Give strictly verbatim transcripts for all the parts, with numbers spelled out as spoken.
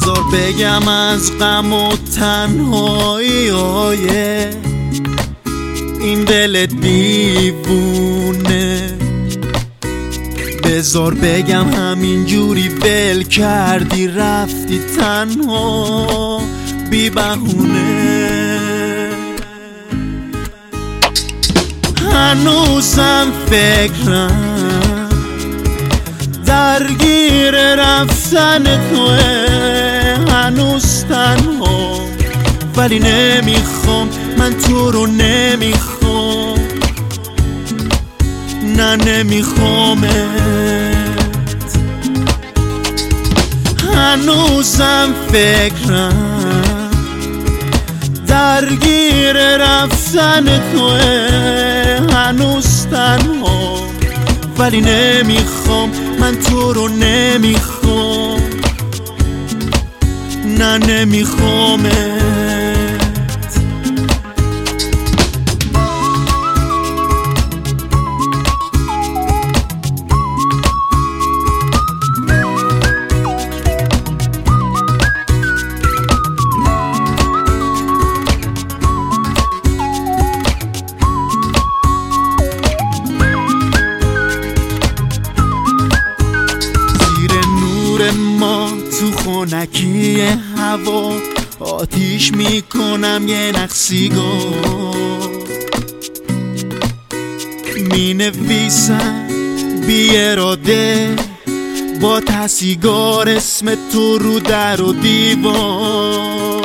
بذار بگم از غم و تنهایی های این دل دیوونه. بذار بگم همینجوری ول کردی رفتی تنها بی بهونه. هنوزم فکرم درگیر رفتن توه، هنوز تنها ولی نمیخوام، من تو رو نمیخوام، نه نمیخوامت. هنوزم فکرم درگیر رفتن توه، هنوز تنها ولی نمیخوام، من تو رو نمیخوام، نه نمیخوامت. ما تو خونکی هوا آتیش میکنم یه نقصیگار، می نویسم بی اراده با تسیگار اسم تو رو در و دیوار.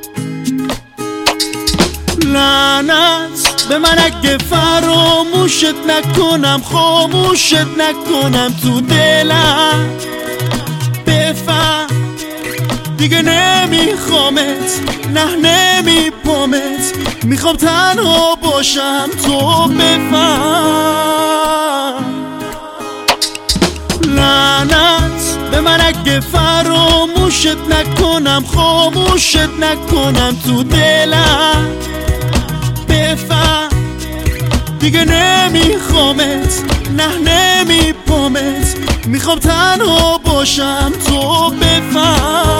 لعنت به من اگه فراموشت نکنم، خاموشت نکنم تو دلم. بفهم دیگه نمیخوامت، نه نمیپامت، میخوام تنها باشم تو بفهم. لعنت به من اگه فراموشت نکنم، خاموشت نکنم تو دلم. بفهم دیگه نمیخوامت، نه نمیپامت، میخوام تنها باشم تو بفهم.